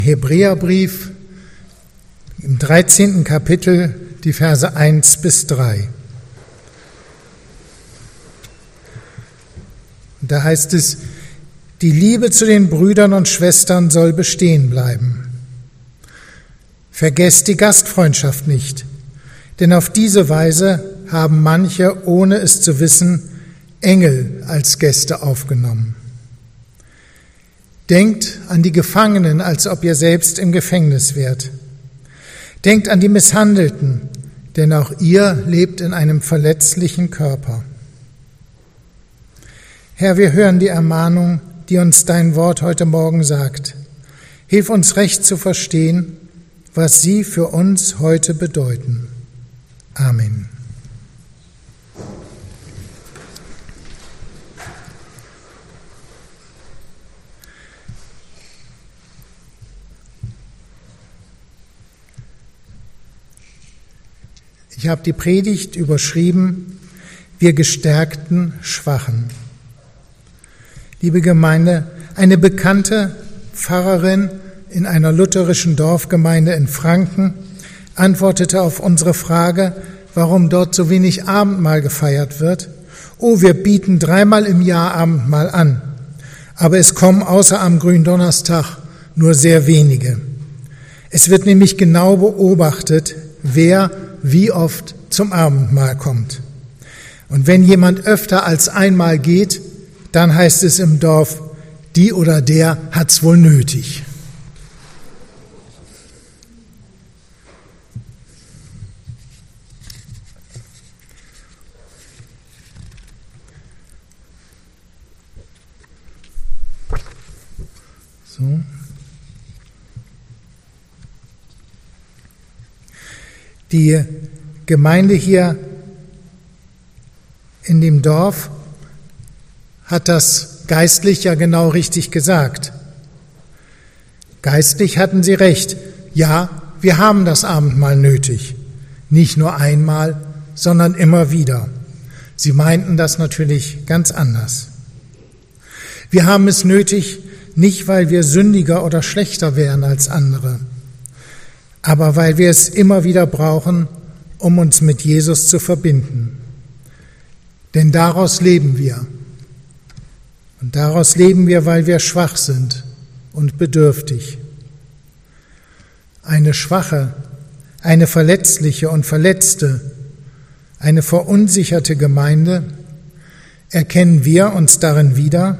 Hebräerbrief im 13. Kapitel, die Verse 1 bis 3. Und da heißt es, die Liebe zu den Brüdern und Schwestern soll bestehen bleiben. Vergesst die Gastfreundschaft nicht, denn auf diese Weise haben manche, ohne es zu wissen, Engel als Gäste aufgenommen. Denkt an die Gefangenen, als ob ihr selbst im Gefängnis wärt. Denkt an die Misshandelten, denn auch ihr lebt in einem verletzlichen Körper. Herr, wir hören die Ermahnung, die uns dein Wort heute Morgen sagt. Hilf uns recht zu verstehen, was sie für uns heute bedeuten. Amen. Ich habe die Predigt überschrieben, wir gestärkten Schwachen. Liebe Gemeinde, eine bekannte Pfarrerin in einer lutherischen Dorfgemeinde in Franken antwortete auf unsere Frage, warum dort so wenig Abendmahl gefeiert wird. Oh, wir bieten 3-mal im Jahr Abendmahl an, aber es kommen außer am Gründonnerstag nur sehr wenige. Es wird nämlich genau beobachtet, wer wie oft zum Abendmahl kommt. Und wenn jemand öfter als einmal geht, dann heißt es im Dorf, die oder der hat's wohl nötig. So. Die Gemeinde hier in dem Dorf hat das geistlich ja genau richtig gesagt. Geistlich hatten sie recht. Ja, wir haben das Abendmahl nötig. Nicht nur einmal, sondern immer wieder. Sie meinten das natürlich ganz anders. Wir haben es nötig, nicht weil wir sündiger oder schlechter wären als andere, aber weil wir es immer wieder brauchen, um uns mit Jesus zu verbinden. Denn daraus leben wir. Und daraus leben wir, weil wir schwach sind und bedürftig. Eine schwache, eine verletzliche und verletzte, eine verunsicherte Gemeinde, erkennen wir uns darin wieder?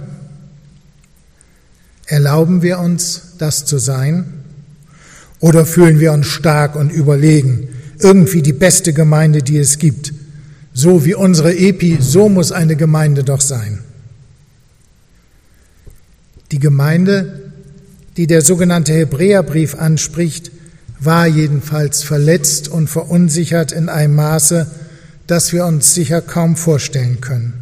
Erlauben wir uns, das zu sein? Oder fühlen wir uns stark und überlegen, irgendwie die beste Gemeinde, die es gibt? So wie unsere Epi, so muss eine Gemeinde doch sein. Die Gemeinde, die der sogenannte Hebräerbrief anspricht, war jedenfalls verletzt und verunsichert in einem Maße, das wir uns sicher kaum vorstellen können.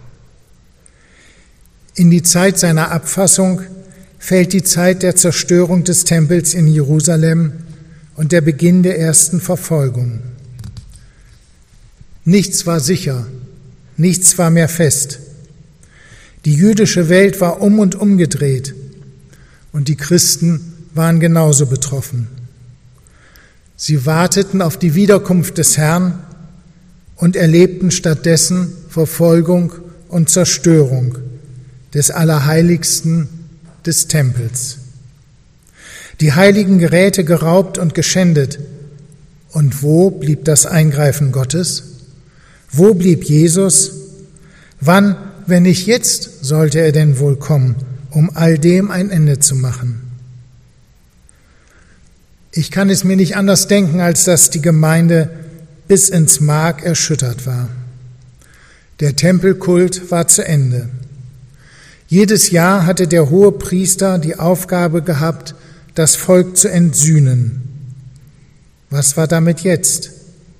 In die Zeit seiner Abfassung fällt die Zeit der Zerstörung des Tempels in Jerusalem und der Beginn der ersten Verfolgung. Nichts war sicher, nichts war mehr fest. Die jüdische Welt war um und umgedreht und die Christen waren genauso betroffen. Sie warteten auf die Wiederkunft des Herrn und erlebten stattdessen Verfolgung und Zerstörung des Allerheiligsten des Tempels. Die heiligen Geräte geraubt und geschändet. Und wo blieb das Eingreifen Gottes? Wo blieb Jesus? Wann, wenn nicht jetzt, sollte er denn wohl kommen, um all dem ein Ende zu machen? Ich kann es mir nicht anders denken, als dass die Gemeinde bis ins Mark erschüttert war. Der Tempelkult war zu Ende. Jedes Jahr hatte der Hohepriester die Aufgabe gehabt, das Volk zu entsühnen. Was war damit jetzt?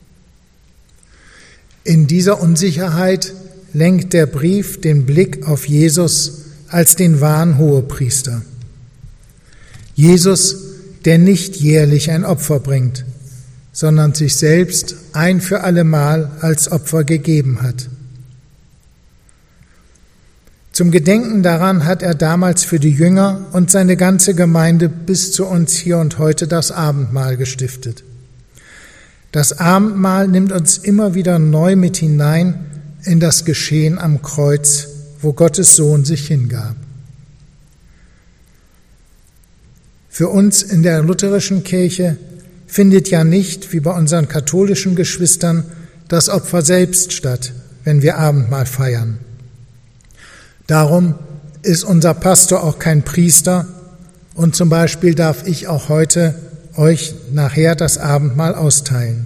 In dieser Unsicherheit lenkt der Brief den Blick auf Jesus als den wahren Hohepriester. Jesus, der nicht jährlich ein Opfer bringt, sondern sich selbst ein für allemal als Opfer gegeben hat. Zum Gedenken daran hat er damals für die Jünger und seine ganze Gemeinde bis zu uns hier und heute das Abendmahl gestiftet. Das Abendmahl nimmt uns immer wieder neu mit hinein in das Geschehen am Kreuz, wo Gottes Sohn sich hingab. Für uns in der lutherischen Kirche findet ja nicht, wie bei unseren katholischen Geschwistern, das Opfer selbst statt, wenn wir Abendmahl feiern. Darum ist unser Pastor auch kein Priester und zum Beispiel darf ich auch heute euch nachher das Abendmahl austeilen.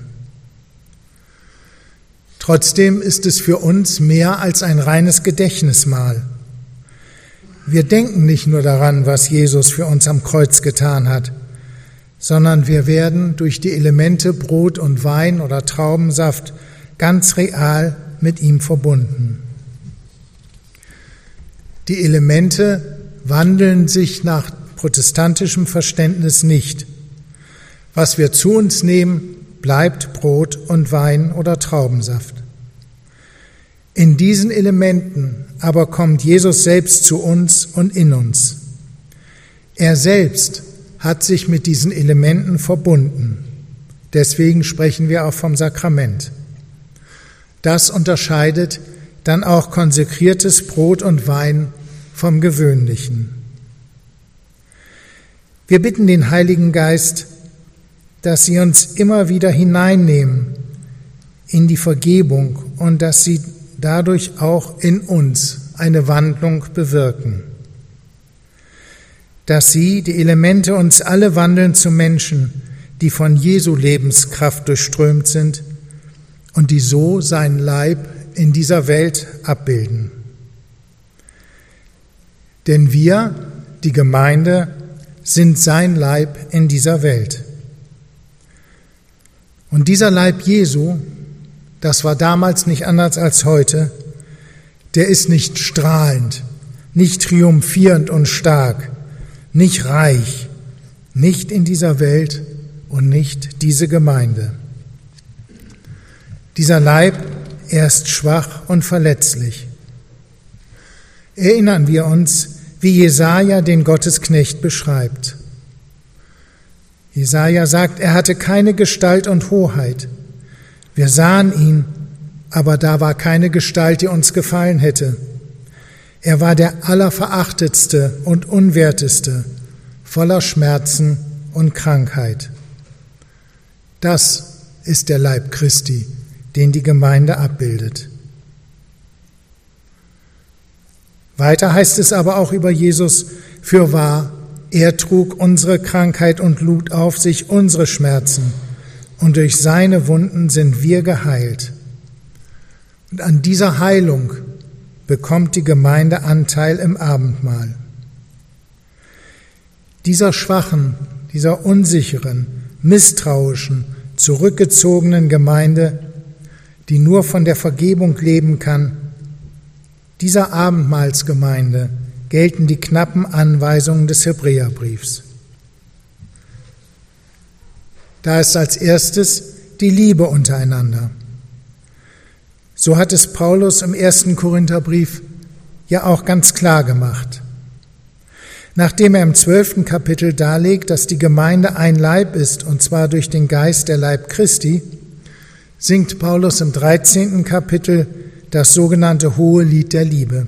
Trotzdem ist es für uns mehr als ein reines Gedächtnismahl. Wir denken nicht nur daran, was Jesus für uns am Kreuz getan hat, sondern wir werden durch die Elemente Brot und Wein oder Traubensaft ganz real mit ihm verbunden. Die Elemente wandeln sich nach protestantischem Verständnis nicht. Was wir zu uns nehmen, bleibt Brot und Wein oder Traubensaft. In diesen Elementen aber kommt Jesus selbst zu uns und in uns. Er selbst hat sich mit diesen Elementen verbunden. Deswegen sprechen wir auch vom Sakrament. Das unterscheidet dann auch konsekriertes Brot und Wein vom Gewöhnlichen. Wir bitten den Heiligen Geist, dass sie uns immer wieder hineinnehmen in die Vergebung und dass sie dadurch auch in uns eine Wandlung bewirken. Dass sie, die Elemente, uns alle wandeln zu Menschen, die von Jesu Lebenskraft durchströmt sind und die so seinen Leib in dieser Welt abbilden. Denn wir, die Gemeinde, sind sein Leib in dieser Welt. Und dieser Leib Jesu, das war damals nicht anders als heute, der ist nicht strahlend, nicht triumphierend und stark, nicht reich, nicht in dieser Welt und nicht diese Gemeinde. Dieser Leib, er ist schwach und verletzlich. Erinnern wir uns, wie Jesaja den Gottesknecht beschreibt. Jesaja sagt, er hatte keine Gestalt und Hoheit. Wir sahen ihn, aber da war keine Gestalt, die uns gefallen hätte. Er war der Allerverachtetste und Unwerteste, voller Schmerzen und Krankheit. Das ist der Leib Christi, den die Gemeinde abbildet. Weiter heißt es aber auch über Jesus, fürwahr, er trug unsere Krankheit und lud auf sich unsere Schmerzen, und durch seine Wunden sind wir geheilt. Und an dieser Heilung bekommt die Gemeinde Anteil im Abendmahl. Dieser schwachen, dieser unsicheren, misstrauischen, zurückgezogenen Gemeinde, die nur von der Vergebung leben kann, dieser Abendmahlsgemeinde gelten die knappen Anweisungen des Hebräerbriefs. Da ist als erstes die Liebe untereinander. So hat es Paulus im 1. Korintherbrief ja auch ganz klar gemacht. Nachdem er im 12. Kapitel darlegt, dass die Gemeinde ein Leib ist, und zwar durch den Geist der Leib Christi, singt Paulus im 13. Kapitel das sogenannte Hohe Lied der Liebe.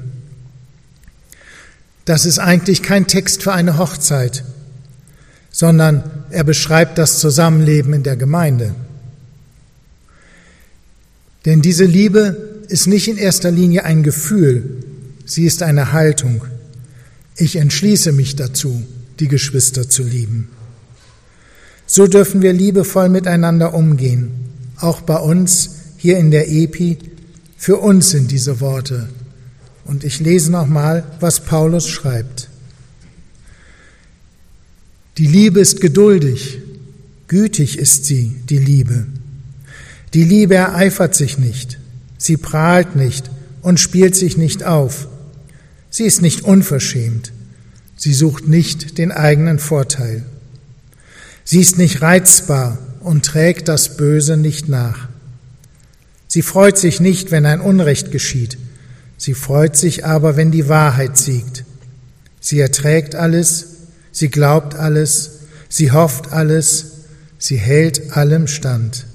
Das ist eigentlich kein Text für eine Hochzeit, sondern er beschreibt das Zusammenleben in der Gemeinde. Denn diese Liebe ist nicht in erster Linie ein Gefühl, sie ist eine Haltung. Ich entschließe mich dazu, die Geschwister zu lieben. So dürfen wir liebevoll miteinander umgehen, auch bei uns hier in der Epi. Für uns sind diese Worte. Und ich lese nochmal, was Paulus schreibt. Die Liebe ist geduldig, gütig ist sie, die Liebe. Die Liebe ereifert sich nicht, sie prahlt nicht und spielt sich nicht auf. Sie ist nicht unverschämt, sie sucht nicht den eigenen Vorteil. Sie ist nicht reizbar und trägt das Böse nicht nach. Sie freut sich nicht, wenn ein Unrecht geschieht, Sie freut sich aber, wenn die Wahrheit siegt. Sie erträgt alles, sie glaubt alles, sie hofft alles, sie hält allem stand.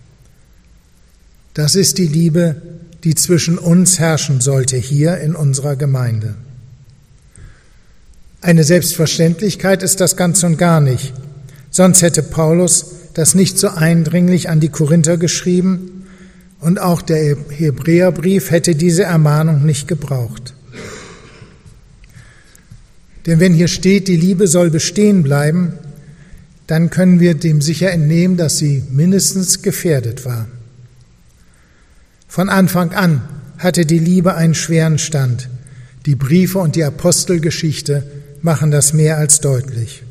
Das ist die Liebe, die zwischen uns herrschen sollte hier in unserer Gemeinde. Eine Selbstverständlichkeit ist das ganz und gar nicht. Sonst hätte Paulus das nicht so eindringlich an die Korinther geschrieben und auch der Hebräerbrief hätte diese Ermahnung nicht gebraucht. Denn wenn hier steht, die Liebe soll bestehen bleiben, dann können wir dem sicher entnehmen, dass sie mindestens gefährdet war. Von Anfang an hatte die Liebe einen schweren Stand. Die Briefe und die Apostelgeschichte machen das mehr als deutlich.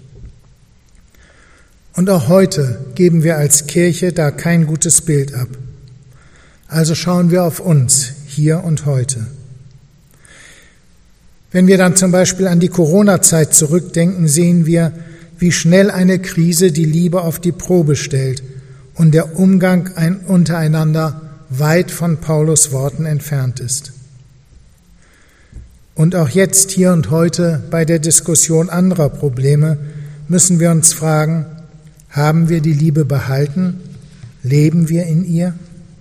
Und auch heute geben wir als Kirche da kein gutes Bild ab. Also schauen wir auf uns, hier und heute. Wenn wir dann zum Beispiel an die Corona-Zeit zurückdenken, sehen wir, wie schnell eine Krise die Liebe auf die Probe stellt und der Umgang untereinander weit von Paulus Worten entfernt ist. Und auch jetzt, hier und heute, bei der Diskussion anderer Probleme, müssen wir uns fragen, haben wir die Liebe behalten? Leben wir in ihr?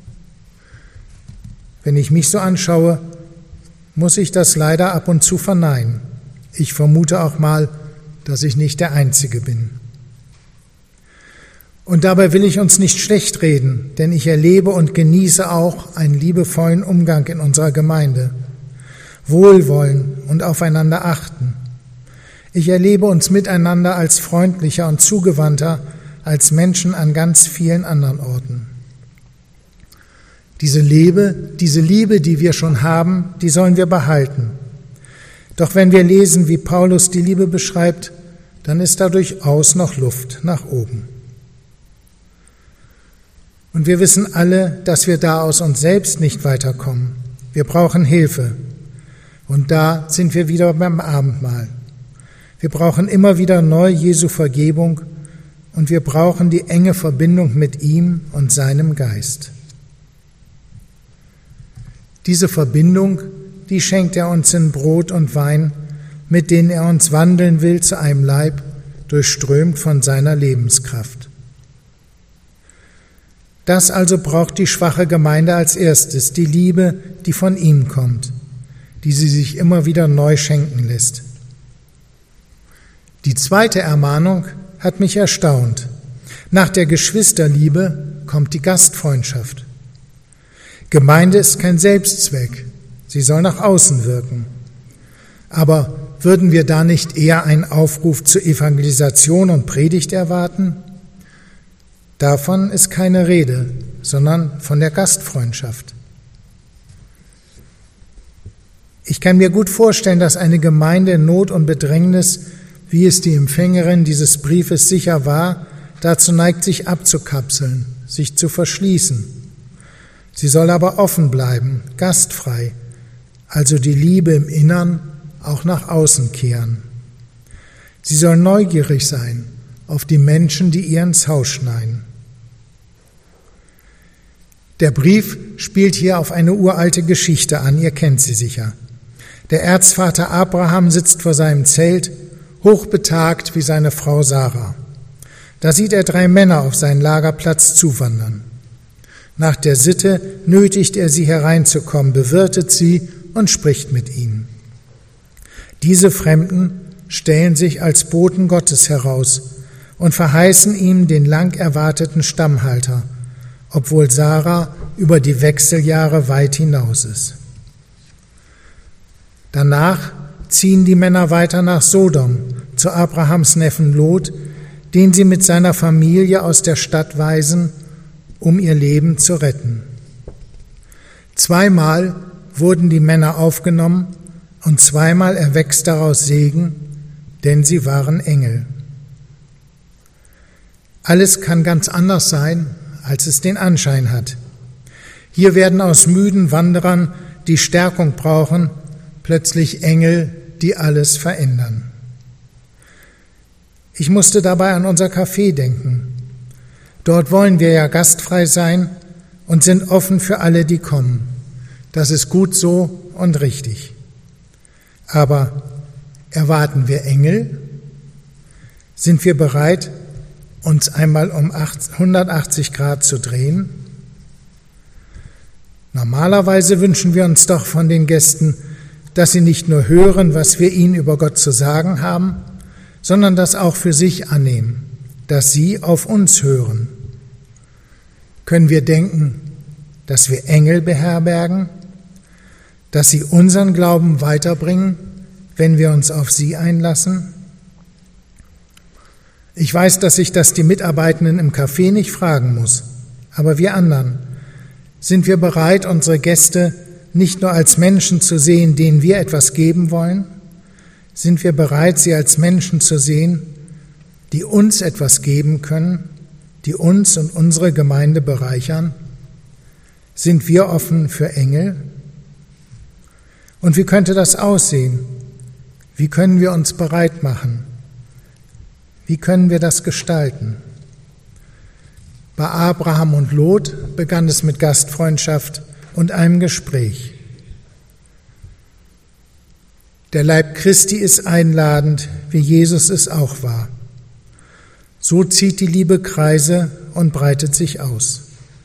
Wenn ich mich so anschaue, muss ich das leider ab und zu verneinen. Ich vermute auch mal, dass ich nicht der Einzige bin. Und dabei will ich uns nicht schlecht reden, denn ich erlebe und genieße auch einen liebevollen Umgang in unserer Gemeinde. Wohlwollen und aufeinander achten. Ich erlebe uns miteinander als freundlicher und zugewandter als Menschen an ganz vielen anderen Orten. Diese Liebe, die wir schon haben, die sollen wir behalten. Doch wenn wir lesen, wie Paulus die Liebe beschreibt, dann ist da durchaus noch Luft nach oben. Und wir wissen alle, dass wir da aus uns selbst nicht weiterkommen. Wir brauchen Hilfe. Und da sind wir wieder beim Abendmahl. Wir brauchen immer wieder neu Jesu Vergebung und wir brauchen die enge Verbindung mit ihm und seinem Geist. Diese Verbindung, die schenkt er uns in Brot und Wein, mit denen er uns wandeln will zu einem Leib, durchströmt von seiner Lebenskraft. Das also braucht die schwache Gemeinde als erstes, die Liebe, die von ihm kommt, die sie sich immer wieder neu schenken lässt. Die zweite Ermahnung hat mich erstaunt. Nach der Geschwisterliebe kommt die Gastfreundschaft. Gemeinde ist kein Selbstzweck, sie soll nach außen wirken. Aber würden wir da nicht eher einen Aufruf zur Evangelisation und Predigt erwarten? Davon ist keine Rede, sondern von der Gastfreundschaft. Ich kann mir gut vorstellen, dass eine Gemeinde in Not und Bedrängnis, wie es die Empfängerin dieses Briefes sicher war, dazu neigt, sich abzukapseln, sich zu verschließen. Sie soll aber offen bleiben, gastfrei, also die Liebe im Innern auch nach außen kehren. Sie soll neugierig sein auf die Menschen, die ihr ins Haus schneien. Der Brief spielt hier auf eine uralte Geschichte an, ihr kennt sie sicher. Der Erzvater Abraham sitzt vor seinem Zelt, hochbetagt wie seine Frau Sarah. Da sieht er 3 Männer auf seinen Lagerplatz zuwandern. Nach der Sitte nötigt er sie hereinzukommen, bewirtet sie und spricht mit ihnen. Diese Fremden stellen sich als Boten Gottes heraus und verheißen ihm den lang erwarteten Stammhalter, obwohl Sarah über die Wechseljahre weit hinaus ist. Danach ziehen die Männer weiter nach Sodom, zu Abrahams Neffen Lot, den sie mit seiner Familie aus der Stadt weisen, um ihr Leben zu retten. 2-mal wurden die Männer aufgenommen und 2-mal erwächst daraus Segen, denn sie waren Engel. Alles kann ganz anders sein, als es den Anschein hat. Hier werden aus müden Wanderern, die Stärkung brauchen, plötzlich Engel, die alles verändern. Ich musste dabei an unser Café denken. Dort wollen wir ja gastfrei sein und sind offen für alle, die kommen. Das ist gut so und richtig. Aber erwarten wir Engel? Sind wir bereit, uns einmal um 180 Grad zu drehen? Normalerweise wünschen wir uns doch von den Gästen, dass sie nicht nur hören, was wir ihnen über Gott zu sagen haben, sondern das auch für sich annehmen, dass sie auf uns hören. Können wir denken, dass wir Engel beherbergen, dass sie unseren Glauben weiterbringen, wenn wir uns auf sie einlassen? Ich weiß, dass ich das die Mitarbeitenden im Café nicht fragen muss, aber wir anderen, sind wir bereit, unsere Gäste nicht nur als Menschen zu sehen, denen wir etwas geben wollen? Sind wir bereit, sie als Menschen zu sehen, die uns etwas geben können, die uns und unsere Gemeinde bereichern? Sind wir offen für Engel? Und wie könnte das aussehen? Wie können wir uns bereit machen? Wie können wir das gestalten? Bei Abraham und Lot begann es mit Gastfreundschaft und einem Gespräch. Der Leib Christi ist einladend, wie Jesus es auch war. So zieht die Liebe Kreise und breitet sich aus.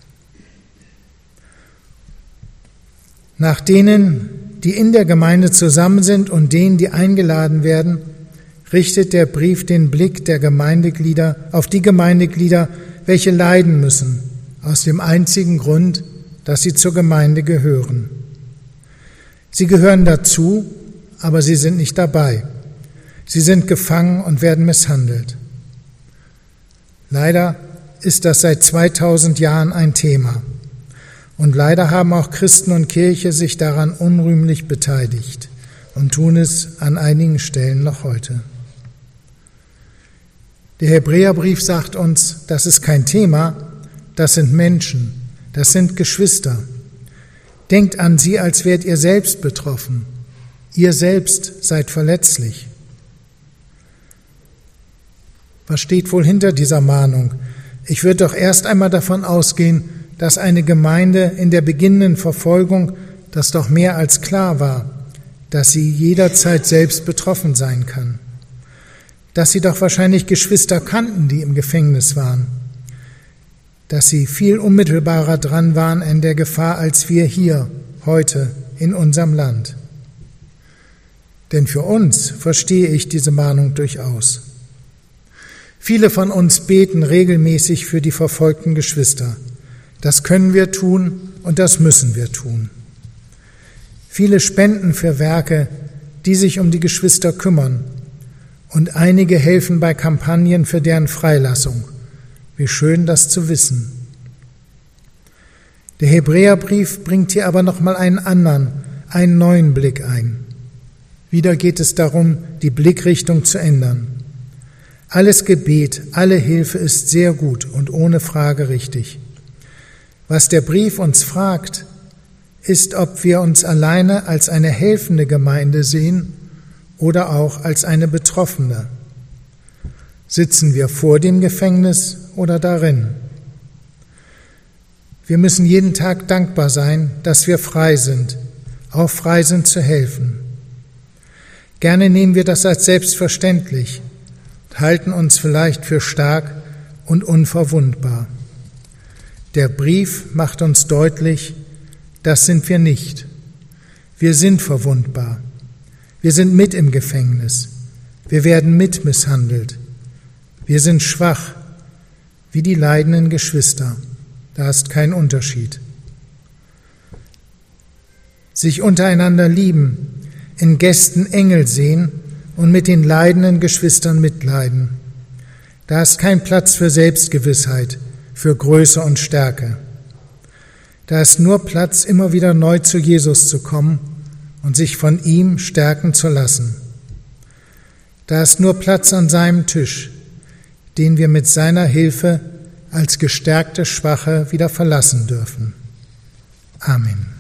Nach denen, die in der Gemeinde zusammen sind und denen, die eingeladen werden, richtet der Brief den Blick der Gemeindeglieder auf die Gemeindeglieder, welche leiden müssen, aus dem einzigen Grund, dass sie zur Gemeinde gehören. Sie gehören dazu, aber sie sind nicht dabei. Sie sind gefangen und werden misshandelt. Leider ist das seit 2000 Jahren ein Thema. Und leider haben auch Christen und Kirche sich daran unrühmlich beteiligt und tun es an einigen Stellen noch heute. Der Hebräerbrief sagt uns, das ist kein Thema, das sind Menschen, das sind Geschwister. Denkt an sie, als wärt ihr selbst betroffen. Ihr selbst seid verletzlich. Was steht wohl hinter dieser Mahnung? Ich würde doch erst einmal davon ausgehen, dass eine Gemeinde in der beginnenden Verfolgung das doch mehr als klar war, dass sie jederzeit selbst betroffen sein kann. Dass sie doch wahrscheinlich Geschwister kannten, die im Gefängnis waren. Dass sie viel unmittelbarer dran waren an der Gefahr als wir hier, heute, in unserem Land. Denn für uns verstehe ich diese Mahnung durchaus. Viele von uns beten regelmäßig für die verfolgten Geschwister. Das können wir tun und das müssen wir tun. Viele spenden für Werke, die sich um die Geschwister kümmern. Und einige helfen bei Kampagnen für deren Freilassung. Wie schön, das zu wissen. Der Hebräerbrief bringt hier aber nochmal einen neuen Blick ein. Wieder geht es darum, die Blickrichtung zu ändern. Alles Gebet, alle Hilfe ist sehr gut und ohne Frage richtig. Was der Brief uns fragt, ist, ob wir uns alleine als eine helfende Gemeinde sehen oder auch als eine Betroffene. Sitzen wir vor dem Gefängnis oder darin? Wir müssen jeden Tag dankbar sein, dass wir frei sind, auch frei sind zu helfen. Gerne nehmen wir das als selbstverständlich und halten uns vielleicht für stark und unverwundbar. Der Brief macht uns deutlich, das sind wir nicht. Wir sind verwundbar. Wir sind mit im Gefängnis. Wir werden mit misshandelt. Wir sind schwach, wie die leidenden Geschwister. Da ist kein Unterschied. Sich untereinander lieben, in Gästen Engel sehen und mit den leidenden Geschwistern mitleiden. Da ist kein Platz für Selbstgewissheit, für Größe und Stärke. Da ist nur Platz, immer wieder neu zu Jesus zu kommen und sich von ihm stärken zu lassen. Da ist nur Platz an seinem Tisch, den wir mit seiner Hilfe als gestärkte Schwache wieder verlassen dürfen. Amen.